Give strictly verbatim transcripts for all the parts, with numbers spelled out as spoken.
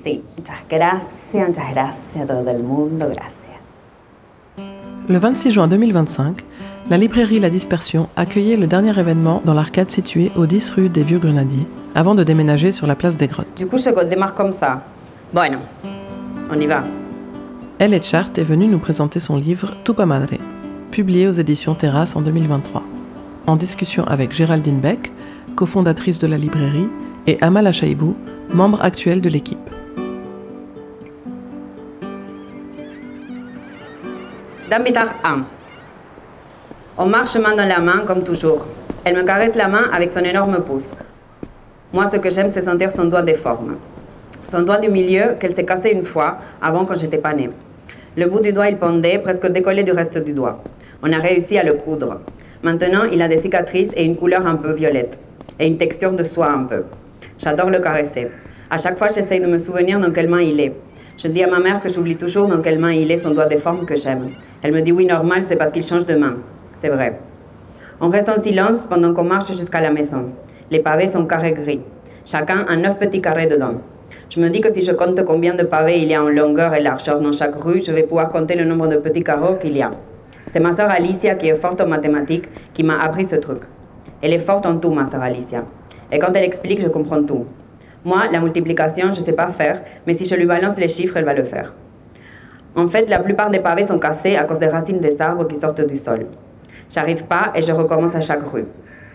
Sí, muchas gracias, muchas gracias a todo el mundo, gracias. Le vingt-six juin deux mille vingt-cinq, la librairie La Dispersion accueillait le dernier événement dans l'arcade située au dix rue des Vieux Grenadiers, avant de déménager sur la place des Grottes. Du coup, je démarre comme ça. Bueno, on y va. Elle Etchart est venue nous présenter son livre Tupa Madre, publié aux éditions Terrasse en deux mille vingt-trois, en discussion avec Géraldine Beck, cofondatrice de la librairie, et Amal Achaibou, membre actuel de l'équipe. Dambitar un. On marche main dans la main, comme toujours. Elle me caresse la main avec son énorme pouce. Moi, ce que j'aime, c'est sentir son doigt déforme. Son doigt du milieu, qu'elle s'est cassé une fois, avant quand j'étais pas née. Le bout du doigt, il pendait, presque décollé du reste du doigt. On a réussi à le coudre. Maintenant, il a des cicatrices et une couleur un peu violette. Et une texture de soie un peu. J'adore le caresser. À chaque fois, j'essaye de me souvenir dans quelle main il est. Je dis à ma mère que j'oublie toujours dans quelle main il est son doigt déforme que j'aime. Elle me dit oui, normal, c'est parce qu'il change de main. C'est vrai. On reste en silence pendant qu'on marche jusqu'à la maison. Les pavés sont carrés gris. Chacun a neuf petits carrés dedans. Je me dis que si je compte combien de pavés il y a en longueur et largeur dans chaque rue, je vais pouvoir compter le nombre de petits carreaux qu'il y a. C'est ma sœur Alicia, qui est forte en mathématiques, qui m'a appris ce truc. Elle est forte en tout, ma sœur Alicia. Et quand elle explique, je comprends tout. Moi, la multiplication, je ne sais pas faire, mais si je lui balance les chiffres, elle va le faire. En fait, la plupart des pavés sont cassés à cause des racines des arbres qui sortent du sol. J'arrive pas et je recommence à chaque rue.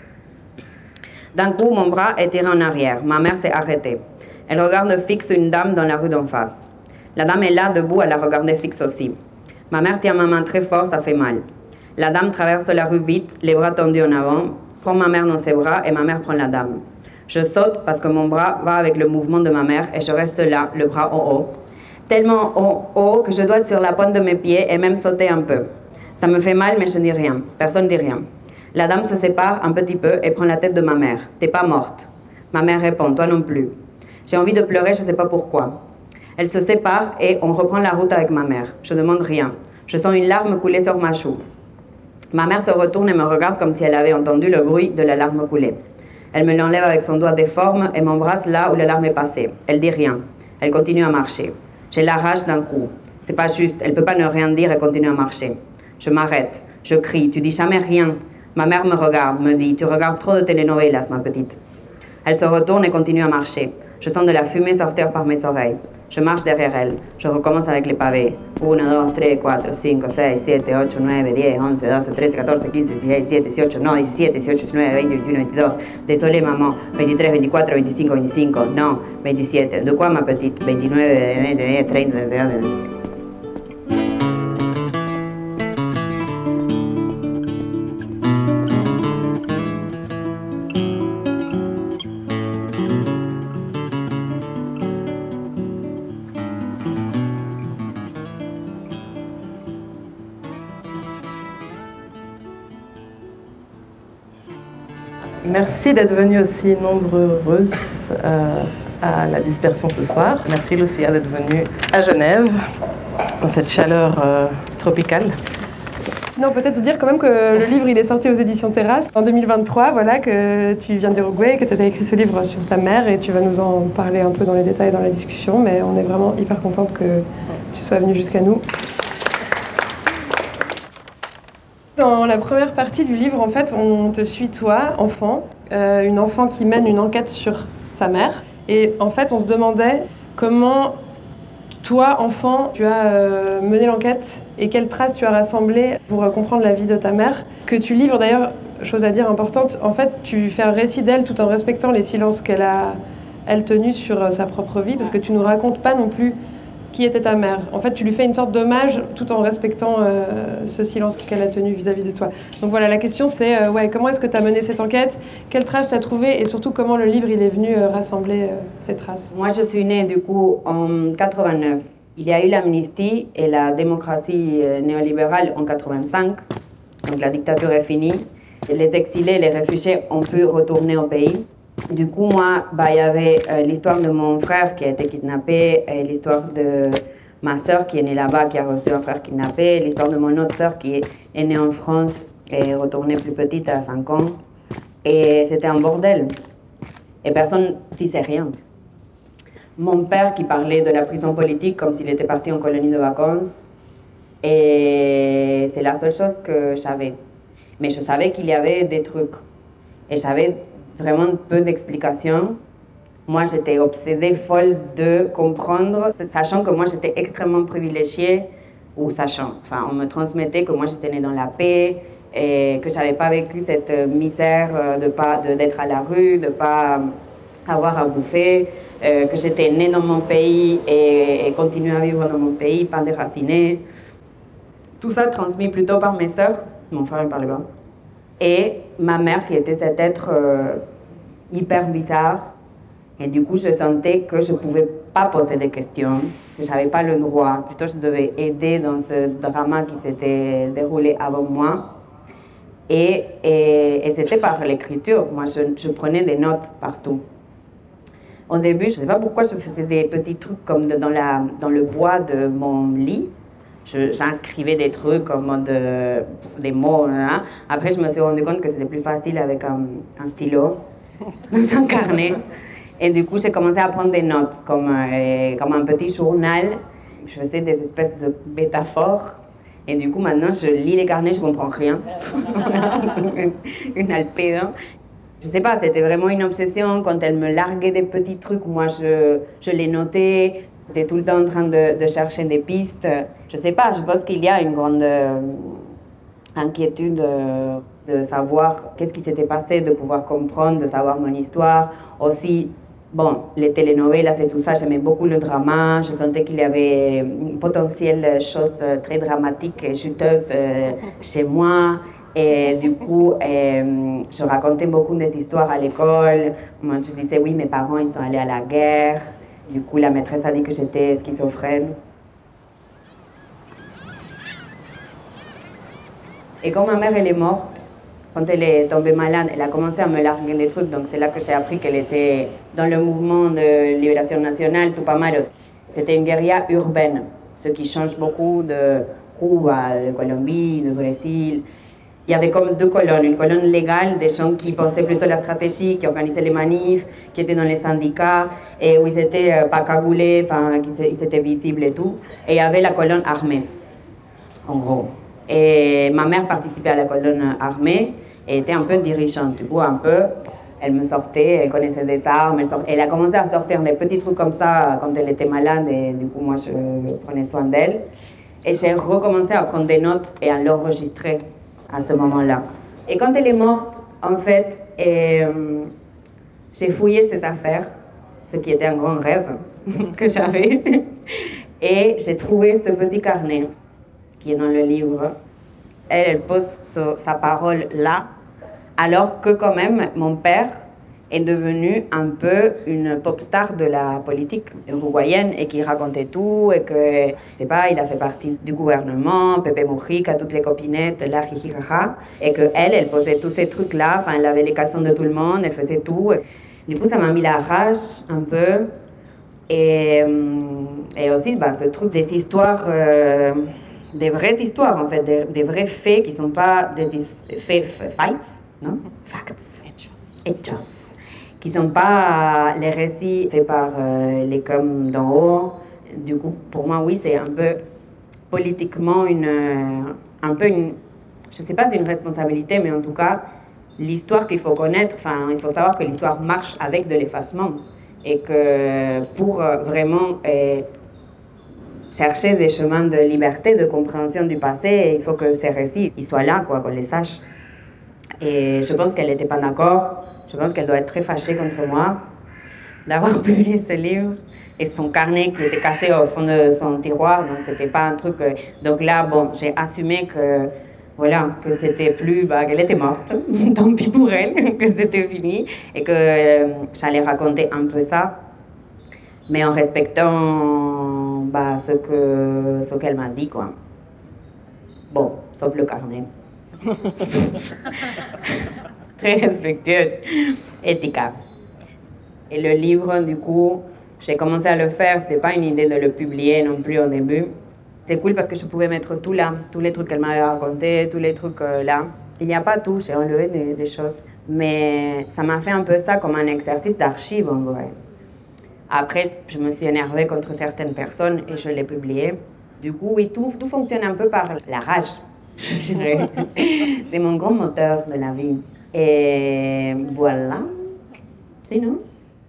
D'un coup, mon bras est tiré en arrière. Ma mère s'est arrêtée. Elle regarde fixe une dame dans la rue d'en face. La dame est là, debout, elle la regardait fixe aussi. Ma mère tient ma main très fort, ça fait mal. La dame traverse la rue vite, les bras tendus en avant, prend ma mère dans ses bras et ma mère prend la dame. Je saute parce que mon bras va avec le mouvement de ma mère et je reste là, le bras en haut. Tellement en haut que je dois être sur la pointe de mes pieds et même sauter un peu. Ça me fait mal, mais je ne dis rien. Personne ne dit rien. La dame se sépare un petit peu et prend la tête de ma mère. T'es pas morte. Ma mère répond, toi non plus. J'ai envie de pleurer, je ne sais pas pourquoi. Elle se sépare et on reprend la route avec ma mère. Je ne demande rien. Je sens une larme couler sur ma joue. Ma mère se retourne et me regarde comme si elle avait entendu le bruit de la larme couler. Elle me l'enlève avec son doigt déforme et m'embrasse là où la larme est passée. Elle dit rien. Elle continue à marcher. J'ai la rage d'un coup. C'est pas juste. Elle peut pas ne rien dire et continuer à marcher. Je m'arrête. Je crie. Tu dis jamais rien. Ma mère me regarde, me dit, tu regardes trop de telenovelas, ma petite. Elle se retourne et continue à marcher. Je sens de la fumée sortir par mes oreilles. Je marche derrière elle. Je recommence avec les pavés. uno, dos, tres, cuatro, cinco, seis, siete, ocho, nueve, diez, once, doce, trece, catorce, quince, dieciséis, diecisiete, dieciocho, no, diecisiete, dieciocho, diecinueve, veinte, veintiuno, veintidós. Désolé, maman. veintitrés, veinticuatro, veinticinco, veinticinco. Non, veintisiete. De quoi, ma petite? veintinueve, veinte, treinta, treinta, treinta. Merci d'être venue aussi nombreuses euh, à la dispersion ce soir. Merci Lucia d'être venue à Genève, dans cette chaleur euh, tropicale. Non, peut-être dire quand même que le livre il est sorti aux éditions Terrasse en deux mille vingt-trois, voilà, que tu viens d'Uruguay, que tu as écrit ce livre sur ta mère et tu vas nous en parler un peu dans les détails dans la discussion, mais on est vraiment hyper contente que tu sois venue jusqu'à nous. Dans la première partie du livre, en fait, on te suit toi, enfant, euh, une enfant qui mène une enquête sur sa mère. Et en fait, on se demandait comment toi, enfant, tu as euh, mené l'enquête et quelles traces tu as rassemblées pour euh, comprendre la vie de ta mère. Que tu livres d'ailleurs, chose à dire importante, en fait, tu fais un récit d'elle tout en respectant les silences qu'elle a, elle, tenus sur euh, sa propre vie, parce que tu ne nous racontes pas non plus qui était ta mère. En fait, tu lui fais une sorte d'hommage tout en respectant euh, ce silence qu'elle a tenu vis-à-vis de toi. Donc voilà, la question c'est euh, ouais, comment est-ce que tu as mené cette enquête? Quelles traces tu as trouvées? Et surtout, comment le livre il est venu euh, rassembler euh, ces traces? Moi, je suis née du coup en quatre-vingt-neuf. Il y a eu l'amnistie et la démocratie néolibérale en quatre-vingt-cinq. Donc la dictature est finie. Et les exilés, les réfugiés ont pu retourner au pays. Du coup, moi, bah, il y avait euh, l'histoire de mon frère qui a été kidnappé, et l'histoire de ma sœur qui est née là-bas, qui a reçu un frère kidnappé, l'histoire de mon autre sœur qui est, est née en France et retournée plus petite à cinq ans. Et c'était un bordel. Et personne ne disait rien. mon père qui parlait de la prison politique comme s'il était parti en colonie de vacances. Et c'est la seule chose que je savais. Mais je savais qu'il y avait des trucs. Et j'avais vraiment peu d'explications. Moi, j'étais obsédée, folle de comprendre, sachant que moi, j'étais extrêmement privilégiée, ou sachant, enfin, on me transmettait que moi, j'étais née dans la paix, et que je n'avais pas vécu cette misère de pas, de, d'être à la rue, de ne pas avoir à bouffer, euh, que j'étais née dans mon pays et, et continuer à vivre dans mon pays, pas déracinée. Tout ça transmis plutôt par mes sœurs, mon frère ne parlait pas, et ma mère qui était cet être euh, hyper bizarre. Et du coup, je sentais que je ne pouvais pas poser des questions, que je n'avais pas le droit. Plutôt, je devais aider dans ce drama qui s'était déroulé avant moi. Et, et, et c'était par l'écriture. Moi, je, je prenais des notes partout. Au début, je ne sais pas pourquoi je faisais des petits trucs comme de, dans, la, dans le bois de mon lit. Je, j'inscrivais des trucs comme de, des mots. Hein. Après, je me suis rendu compte que c'était plus facile avec un, un stylo dans un carnet. Et du coup, j'ai commencé à prendre des notes, comme, euh, comme un petit journal. Je faisais des espèces de métaphores. Et du coup, maintenant, je lis les carnets, je ne comprends rien. Une alpédon. Je ne sais pas, c'était vraiment une obsession. Quand elle me larguait des petits trucs, moi, je, je les notais. J'étais tout le temps en train de, de chercher des pistes. Je ne sais pas, je pense qu'il y a une grande euh, inquiétude euh, de savoir qu'est-ce qui s'était passé, de pouvoir comprendre, de savoir mon histoire. Aussi, bon, les telenovelas et tout ça, j'aimais beaucoup le drama. Je sentais qu'il y avait une potentielle chose très dramatique et chuteuse euh, chez moi. Et du coup, euh, je racontais beaucoup des histoires à l'école. Moi, je disais, oui, mes parents, ils sont allés à la guerre. Du coup, la maîtresse a dit que j'étais schizophrène. Et quand ma mère, elle est morte, quand elle est tombée malade, elle a commencé à me larguer des trucs. Donc c'est là que j'ai appris qu'elle était dans le mouvement de libération nationale, Tupamaros. C'était une guérilla urbaine, ce qui change beaucoup de Cuba, de Colombie, de Brésil. Il y avait comme deux colonnes, une colonne légale des gens qui pensaient plutôt la stratégie, qui organisaient les manifs, qui étaient dans les syndicats, et où ils étaient euh, pas cagoulés, enfin, ils étaient visibles et tout. Et il y avait la colonne armée, en gros. Et ma mère participait à la colonne armée et était un peu dirigeante. Du coup, un peu, elle me sortait, elle connaissait des armes, elle, sortait, elle a commencé à sortir des petits trucs comme ça quand elle était malade, et du coup, moi, je prenais soin d'elle. Et j'ai recommencé à prendre des notes et à l'enregistrer à ce moment-là. Et quand elle est morte, en fait, euh, j'ai fouillé cette affaire, ce qui était un grand rêve que j'avais, et j'ai trouvé ce petit carnet qui est dans le livre. Elle, elle pose sa, sa parole là, alors que quand même, mon père est devenu un peu une pop star de la politique uruguayenne et qui racontait tout et que, je sais pas, il a fait partie du gouvernement, Pepe Mujica, toutes les copinettes, la jijijaja, et que elle, elle posait tous ces trucs-là, enfin, elle avait les caleçons de tout le monde, elle faisait tout. Du coup, ça m'a mis la rage un peu. Et, et aussi, bah, ce truc des histoires, euh, des vraies histoires, en fait, des, des vrais faits qui ne sont pas des faits, facts, non? Facts. Hechos. Qui ne sont pas les récits faits par euh, les coms d'en haut. Du coup, pour moi, oui, c'est un peu politiquement une, un peu une, je ne sais pas si c'est une responsabilité, mais en tout cas, l'histoire qu'il faut connaître, enfin, il faut savoir que l'histoire marche avec de l'effacement. Et que pour euh, vraiment euh, chercher des chemins de liberté, de compréhension du passé, il faut que ces récits ils soient là, quoi, qu'on les sache. Et je pense qu'elle n'était pas d'accord. Je pense qu'elle doit être très fâchée contre moi d'avoir publié ce livre et son carnet qui était caché au fond de son tiroir, donc c'était pas un truc. Euh... Donc là, bon, j'ai assumé que voilà, que c'était plus, bah, qu'elle était morte, tant pis pour elle, que c'était fini et que euh, j'allais raconter un peu ça, mais en respectant bah, ce que ce qu'elle m'a dit, quoi. Bon, sauf le carnet. Très respectueuse, éthique. Et le livre, du coup, j'ai commencé à le faire. C'était pas une idée de le publier non plus au début. C'était cool parce que je pouvais mettre tout là, tous les trucs qu'elle m'avait racontés, tous les trucs euh, là. Il n'y a pas tout, j'ai enlevé des, des choses. Mais ça m'a fait un peu ça comme un exercice d'archive en vrai. Après, je me suis énervée contre certaines personnes et je l'ai publié. Du coup, oui, tout, tout fonctionne un peu par la rage. C'est mon grand moteur de la vie. Et voilà, c'est nous.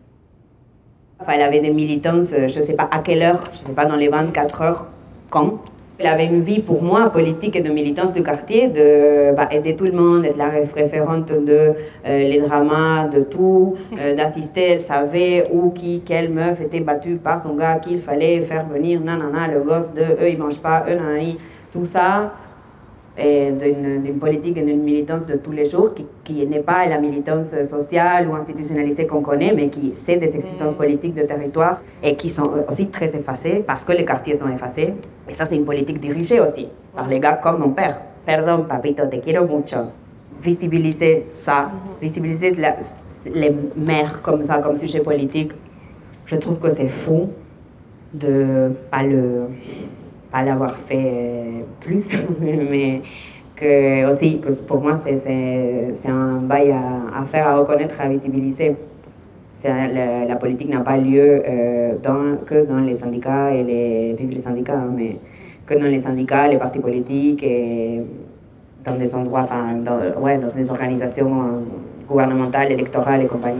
Enfin, elle avait des militances, je ne sais pas à quelle heure, je ne sais pas dans les vingt-quatre heures, quand. Elle avait une vie pour moi politique et de militance du quartier, de bah, aider tout le monde, être la référente de euh, les dramas, de tout, euh, d'assister, elle savait où, qui, quelle meuf était battue par son gars, qu'il fallait faire venir, nanana, le gosse de eux ils mangent pas, eux nanani, tout ça. Et d'une, d'une politique et d'une militance de tous les jours qui, qui n'est pas la militance sociale ou institutionnalisée qu'on connaît, mais qui c'est des existences politiques de territoire et qui sont aussi très effacées parce que les quartiers sont effacés. Et ça, c'est une politique dirigée aussi par les gars comme mon père. Pardon, papito, te quiero mucho. Visibiliser ça, visibiliser la, les mères comme ça, comme sujet politique, je trouve que c'est fou de pas le... pas l'avoir fait plus, mais que aussi, que pour moi, c'est, c'est, c'est un bail à, à faire, à reconnaître, à visibiliser. C'est, la, la politique n'a pas lieu euh, dans, que dans les syndicats et les... vive les syndicats, hein, mais que dans les syndicats, les partis politiques et dans des endroits, enfin, dans, ouais, dans des organisations gouvernementales, électorales et compagnie.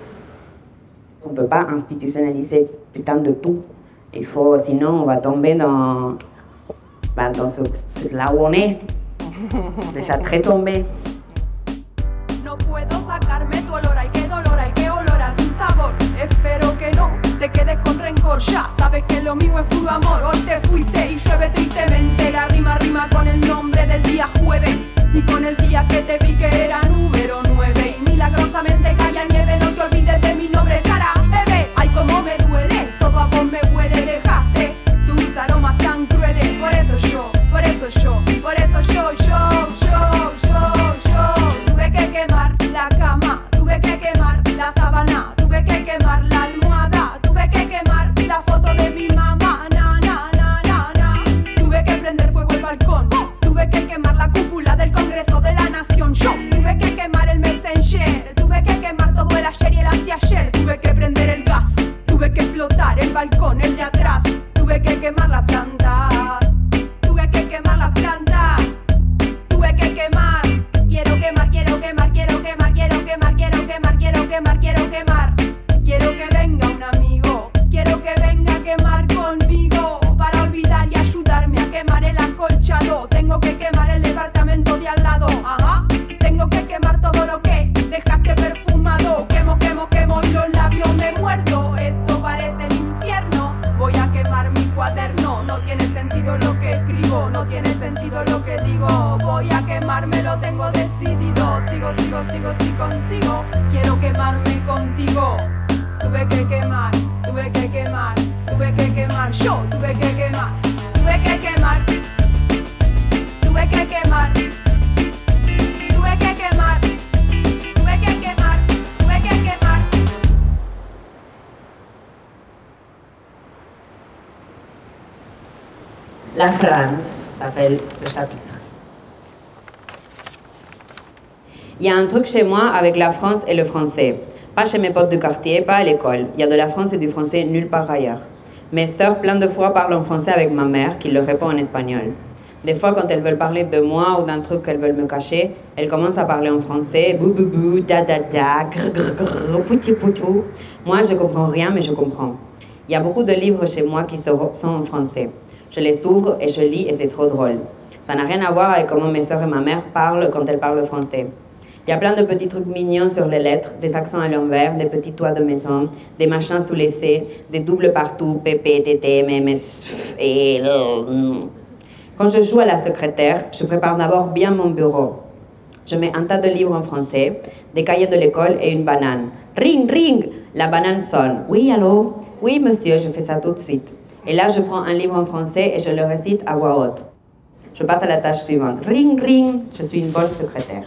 On ne peut pas institutionnaliser putain de tout. Il faut, sinon on va tomber dans, bah, dans ce, ce, là où on est, déjà très tombé. No puedo sacarme tu olor, ay qué dolor, ay qué olor a tu sabor. Espero que no te quedes con rencor, ya sabes que lo mío es puro amor. Hoy te fuiste y llueve tristemente, la rima rima con el nombre del día jueves y con el día que te vi que era número nueve y milagrosamente caía nieve. No te olvides de mi nombre, Sara, bebé. Ay cómo me duele, todo a vos me huele, dejaste tus aromas tan crueles. Por eso yo, por eso yo, por eso yo, yo, yo, yo, yo tuve que quemar la cama, tuve que quemar la sábana, tuve que quemar la almohada, tuve que quemar la foto de mi mamá, na, na, na, na, na. Tuve que prender fuego el balcón, tuve que quemar la cúpula del Congreso de la Nación. Yo tuve que quemar el Messenger, tuve que quemar todo el ayer y el anteayer, tuve que prender el gas, tuve que explotar el balcón, el de atrás, tuve que quemar la planta, tuve que quemar la planta, tuve que quemar, quiero quemar, quiero quemar, quiero quemar, quiero quemar, quiero quemar, quiero quemar, quiero quemar, quiero que venga un amigo, quiero que venga a quemar conmigo, para olvidar y ayudarme a quemar el acolchado, tengo que quemar el departamento de al lado, ajá, tengo que quemar todo lo que dejaste perfumado, quemo, quemo, quemo y los labios me muerdo, esto parece el infierno, voy a quemar mi cuaderno, no tiene sentido lo que escribo, no tiene sentido lo que digo, voy a quemarme, lo tengo decidido, sigo, sigo, sigo, si consigo, quiero quemarme contigo, tuve que quemar, tuve que quemar, tuve que quemar, yo tuve que quemar, tuve que quemar, tuve que quemar, tuve que quemar, tuve que quemar, tuve que quemar. La France s'appelle le chapitre. Il y a un truc chez moi avec la France et le français. Pas chez mes potes du quartier, pas à l'école. Il y a de la France et du français nulle part ailleurs. Mes sœurs, plein de fois, parlent en français avec ma mère, qui leur répond en espagnol. Des fois, quand elles veulent parler de moi ou d'un truc qu'elles veulent me cacher, elles commencent à parler en français. Bou bou bou, da da da, grr grr grr, pouti poutou. Moi, je comprends rien, mais je comprends. Il y a beaucoup de livres chez moi qui sont en français. Je les ouvre et je lis et c'est trop drôle. Ça n'a rien à voir avec comment mes sœurs et ma mère parlent quand elles parlent français. Il y a plein de petits trucs mignons sur les lettres, des accents à l'envers, des petits toits de maison, des machins sous les C, des doubles partout, P P, T T, M M S, et L. Quand je joue à la secrétaire, je prépare d'abord bien mon bureau. Je mets un tas de livres en français, des cahiers de l'école et une banane. Ring, ring! La banane sonne. Oui, allô? Oui, monsieur, je fais ça tout de suite. Et là, je prends un livre en français et je le récite à voix haute. Je passe à la tâche suivante. Ring, ring! Je suis une bonne secrétaire.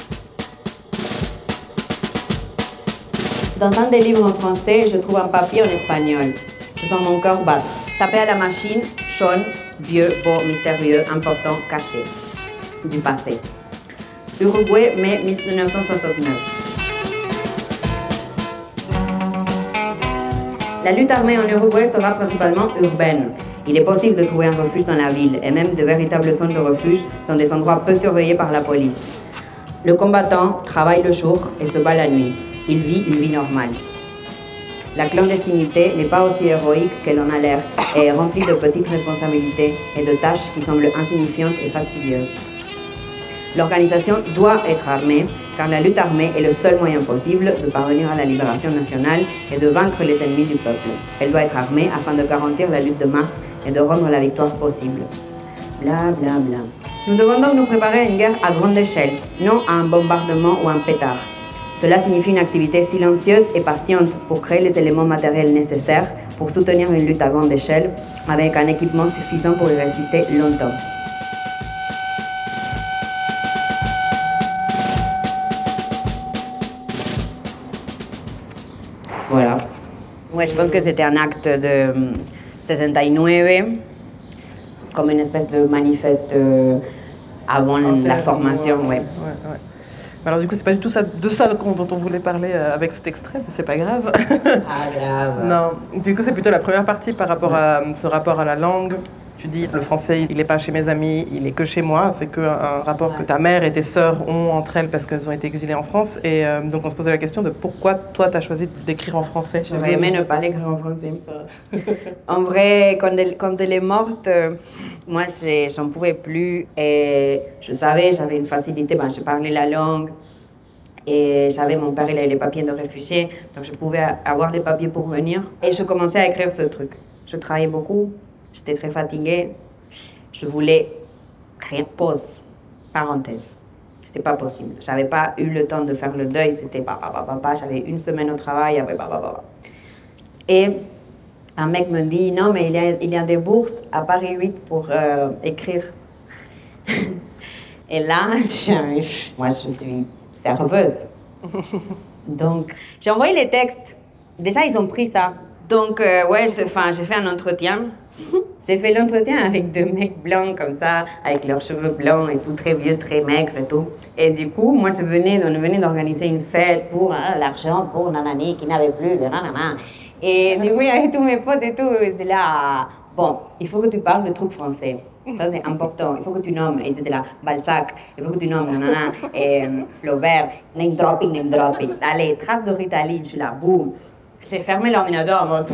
Dans un des livres en français, je trouve un papier en espagnol. Je sens mon cœur battre. Tapé à la machine, jaune, vieux, beau, mystérieux, important, caché. Du passé. Uruguay, mai mille neuf cent soixante-neuf. La lutte armée en Uruguay sera principalement urbaine. Il est possible de trouver un refuge dans la ville, et même de véritables zones de refuge dans des endroits peu surveillés par la police. Le combattant travaille le jour et se bat la nuit. Il vit une vie normale. La clandestinité n'est pas aussi héroïque qu'elle en a l'air et est remplie de petites responsabilités et de tâches qui semblent insignifiantes et fastidieuses. L'organisation doit être armée, car la lutte armée est le seul moyen possible de parvenir à la libération nationale et de vaincre les ennemis du peuple. Elle doit être armée afin de garantir la lutte de mars et de rendre la victoire possible. Bla bla bla. Nous devons donc nous préparer à une guerre à grande échelle, non à un bombardement ou un pétard. Cela signifie une activité silencieuse et patiente pour créer les éléments matériels nécessaires pour soutenir une lutte à grande échelle avec un équipement suffisant pour y résister longtemps. Voilà. Ouais, je pense que c'était un acte de soixante-neuf, comme une espèce de manifeste euh, avant la formation. Ouais. Ouais, ouais. Alors du coup, c'est pas du tout ça, de ça dont on voulait parler avec cet extrait, mais c'est pas grave. Ah, grave. Non, du coup, c'est plutôt la première partie par rapport à ce rapport à la langue. Tu dis, le français, il n'est pas chez mes amis, il est que chez moi. C'est qu'un rapport ouais. que ta mère et tes sœurs ont entre elles parce qu'elles ont été exilées en France. Et euh, donc, on se posait la question de pourquoi toi, tu as choisi d'écrire en français. J'aurais aimé ne pas l'écrire en français. En vrai, quand elle, quand elle est morte, euh, moi, j'en pouvais plus. Et je savais, j'avais une facilité, ben, je parlais la langue. Et j'avais mon père, il avait les papiers de réfugié. Donc, je pouvais avoir les papiers pour venir. Et je commençais à écrire ce truc. Je travaillais beaucoup. J'étais très fatiguée. Je voulais rien. Pause. Parenthèse. C'était pas possible. J'avais pas eu le temps de faire le deuil. C'était papa, papa, papa. J'avais une semaine au travail. Après papa, papa. Et un mec me dit non, mais il y a, il y a des bourses à Paris huit pour euh, écrire. Et là, moi, je suis serveuse. Donc, j'ai envoyé les textes. Déjà, ils ont pris ça. Donc, euh, ouais, j'ai fait un entretien. J'ai fait l'entretien avec deux mecs blancs comme ça, avec leurs cheveux blancs et tout, très vieux, très maigres et tout. Et du coup, moi, je venais, on venait d'organiser une fête pour hein, l'argent pour Nanani qui n'avait plus de nanana. Et du coup, il y avait tous mes potes et tout, c'était là, bon, il faut que tu parles le truc français. Ça, c'est important. Il faut que tu nommes. Ils étaient là, Balzac. Il faut que tu nommes, nanana, et Flaubert. Name dropping, name dropping. Allez, trace de Ritaline, je suis là, boum. J'ai fermé l'ordinateur en mode.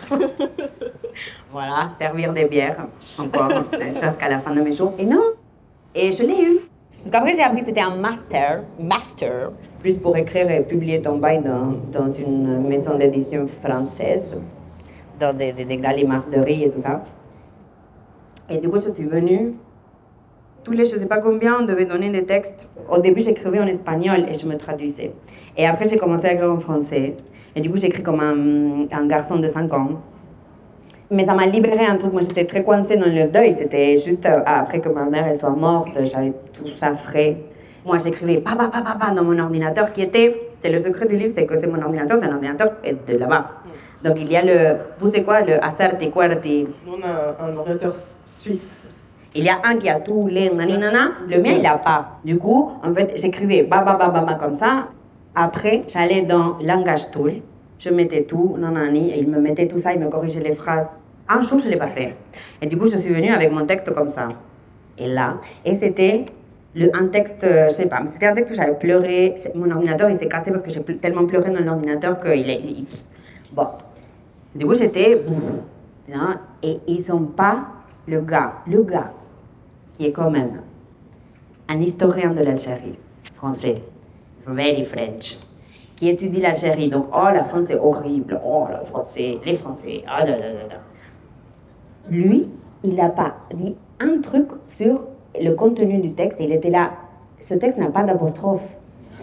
Voilà, servir des bières, encore, jusqu'à la fin de mes jours. Et non, et je l'ai eu. Parce qu'après, j'ai appris que c'était un master, master, plus pour écrire et publier ton bail dans, dans une maison d'édition française, dans des, des, des galimardieries et tout ça. Et du coup, je suis venue. Tous les, je ne sais pas combien, on devait donner des textes. Au début, j'écrivais en espagnol et je me traduisais. Et après, j'ai commencé à écrire en français. Et du coup, j'écris comme un, un garçon de cinq ans. Mais ça m'a libéré un truc. Moi, j'étais très coincée dans le deuil. C'était juste après que ma mère elle soit morte, j'avais tout ça frais. Moi, j'écrivais papa, papa, papa dans mon ordinateur qui était. C'est le secret du livre, c'est que c'est mon ordinateur, c'est un ordinateur de là-bas. Donc, il y a le. Vous, c'est quoi le Acerti Quarti? On a un ordinateur suisse. Il y a un qui a tous les naninana. Le mien, il n'a pas. Du coup, en fait, j'écrivais baba, baba, baba comme ça. Après, j'allais dans Langage Tool. Je mettais tout, nanani, et il me mettait tout ça, il me corrigeait les phrases. Un jour, je ne l'ai pas fait. Et du coup, je suis venue avec mon texte comme ça. Et là, et c'était le, un texte, je ne sais pas, mais c'était un texte où j'avais pleuré. Mon ordinateur, il s'est cassé parce que j'ai tellement pleuré dans l'ordinateur qu'il est... Il... Bon. Du coup, j'étais... Et ils n'ont pas le gars, le gars, qui est quand même un historien de l'Algérie, français, very French, qui étudie l'Algérie. Donc, oh, la France est horrible, oh, le français, les Français, ah, là, là, là. Lui, il n'a pas dit un truc sur le contenu du texte. Il était là, ce texte n'a pas d'apostrophe.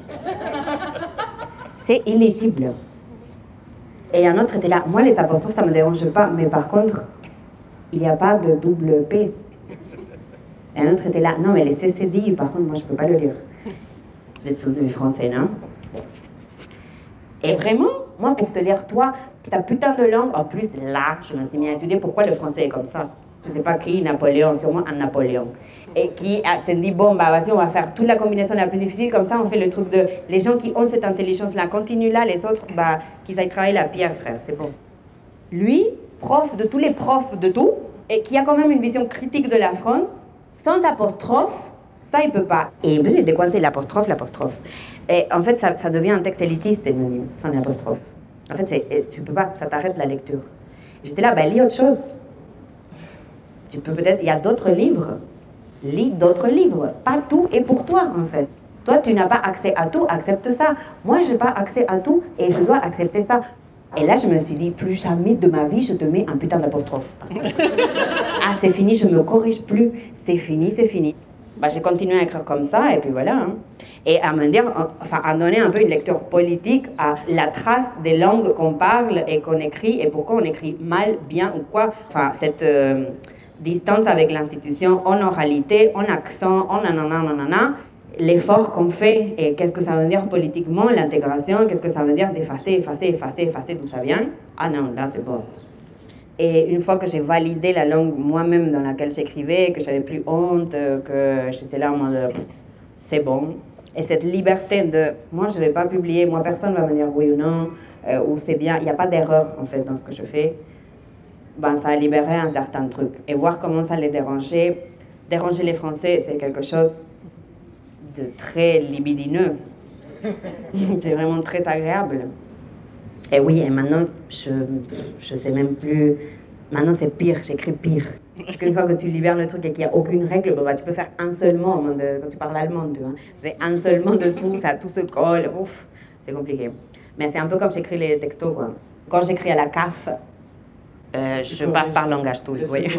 C'est illisible. Et un autre était là, moi les apostrophes ça ne me dérange pas, mais par contre, il n'y a pas de double P. Et un autre était là, non mais les C C D I, par contre, moi je ne peux pas le lire. Les trucs du français, non? Et vraiment, moi pour te lire, toi, ta putain de langue, en plus là, je me suis mis à étudier pourquoi le français est comme ça. Je ne sais pas qui, Napoléon, sûrement un Napoléon. Et qui s'est dit, bon, bah vas-y, on va faire toute la combinaison la plus difficile, comme ça on fait le truc de, les gens qui ont cette intelligence-là, continuent là, les autres, bah, qu'ils aillent travailler la pierre, frère, c'est bon. lui, prof de tous les profs de tout, et qui a quand même une vision critique de la France, sans apostrophe, ça il peut pas. Et en plus, il était coincé l'apostrophe, l'apostrophe. Et en fait, ça, ça devient un texte élitiste, il me dit, sans l'apostrophe. En fait, c'est, tu peux pas, ça t'arrête la lecture. J'étais là, ben lis autre chose. Tu peux peut-être, il y a d'autres livres. Lis d'autres livres. Pas tout est pour toi, en fait. Toi, tu n'as pas accès à tout, accepte ça. Moi, je n'ai pas accès à tout et je dois accepter ça. Et là, je me suis dit, plus jamais de ma vie, je te mets un putain d'apostrophe. Ah, c'est fini, je ne me corrige plus. C'est fini, c'est fini. Bah, j'ai continué à écrire comme ça, et puis voilà. Hein. Et à me dire, enfin, à donner un peu une lecture politique à la trace des langues qu'on parle et qu'on écrit, et pourquoi on écrit mal, bien ou quoi. Enfin, cette euh, distance avec l'institution, en oralité, en accent, en nanana, nanana. L'effort qu'on fait et qu'est-ce que ça veut dire politiquement, l'intégration, qu'est-ce que ça veut dire d'effacer, effacer, effacer, effacer, d'où ça vient. Ah non, là c'est bon. Et une fois que j'ai validé la langue moi-même dans laquelle j'écrivais, que j'avais plus honte, que j'étais là en mode c'est bon. Et cette liberté de moi je vais pas publier, moi personne va me dire oui ou non, euh, ou c'est bien, il n'y a pas d'erreur en fait dans ce que je fais. Ben, ça a libéré un certain truc. Et voir comment ça les dérangeait, déranger les Français, c'est quelque chose de très libidineux. C'est vraiment très agréable. Et oui, et maintenant, je je sais même plus... Maintenant, c'est pire, j'écris pire. Parce qu'une fois que tu libères le truc et qu'il n'y a aucune règle, bah, tu peux faire un seul mot, de, quand tu parles allemand, tu vois. C'est un seul mot de tout, ça, tout se colle, ouf, c'est compliqué. Mais c'est un peu comme j'écris les textos, quoi. Quand j'écris à la C A F, euh, je passe par langage tool, oui.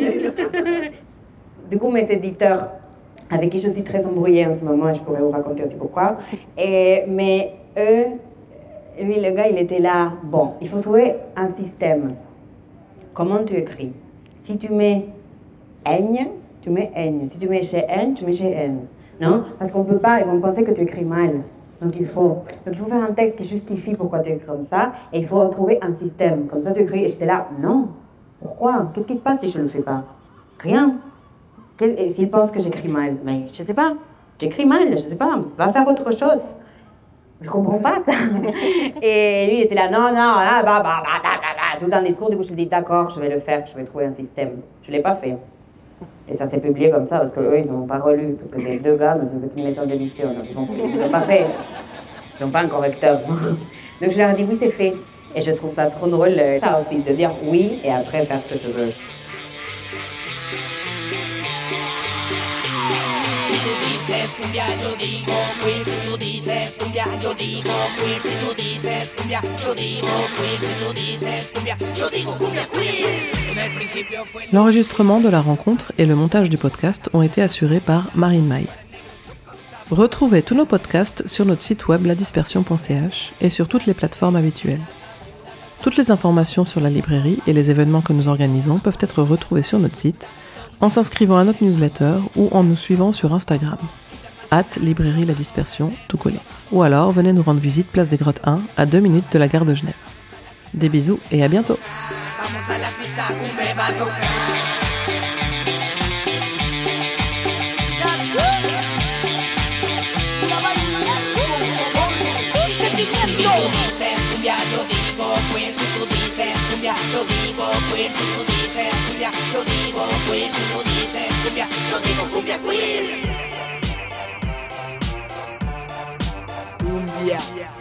Du coup, mes éditeurs, avec qui je suis très embrouillée en ce moment, et je pourrais vous raconter aussi pourquoi. Et, mais eux, lui, le gars, il était là. Bon, il faut trouver un système. Comment tu écris? Si tu mets N, tu mets N. Si tu mets chez N, tu mets chez N. Non? Parce qu'on ne peut pas, ils vont penser que tu écris mal. Donc il faut, donc il faut faire un texte qui justifie pourquoi tu écris comme ça. Et il faut trouver un système. Comme ça, tu écris. Et j'étais là, non. Pourquoi? Qu'est-ce qui se passe si je ne le fais pas? Rien. S'ils pensent que j'écris mal, mais je sais pas, j'écris mal, je sais pas, va faire autre chose. Je comprends pas ça. Et lui, il était là, non, non, ah, bah, bah, bah, bah, bah, tout un discours. Du coup, je lui ai dit, d'accord, je vais le faire, je vais trouver un système. Je l'ai pas fait. Et ça s'est publié comme ça, parce qu'eux, ils n'ont pas relu, parce que c'est deux gars dans une petite maison d'édition, donc ils n'ont pas fait. Ils n'ont pas un correcteur. Donc je leur ai dit, oui, c'est fait. Et je trouve ça trop drôle, ça aussi, de dire oui, et après faire ce que je veux. Cumbia, yo digo queer, si tú dices cumbia, yo digo queer, si tú dices cumbia, yo digo queer, si tú dices cumbia, yo digo cumbia queer. L'enregistrement de la rencontre et le montage du podcast ont été assurés par Marine Maille. Retrouvez tous nos podcasts sur notre site web la dispersion point c h et sur toutes les plateformes habituelles. Toutes les informations sur la librairie et les événements que nous organisons peuvent être retrouvées sur notre site en s'inscrivant à notre newsletter ou en nous suivant sur Instagram. Hâte librairie La Dispersion, tout collé. Ou alors, venez nous rendre visite place des Grottes un, à deux minutes de la gare de Genève. Des bisous et à bientôt. Cumbia.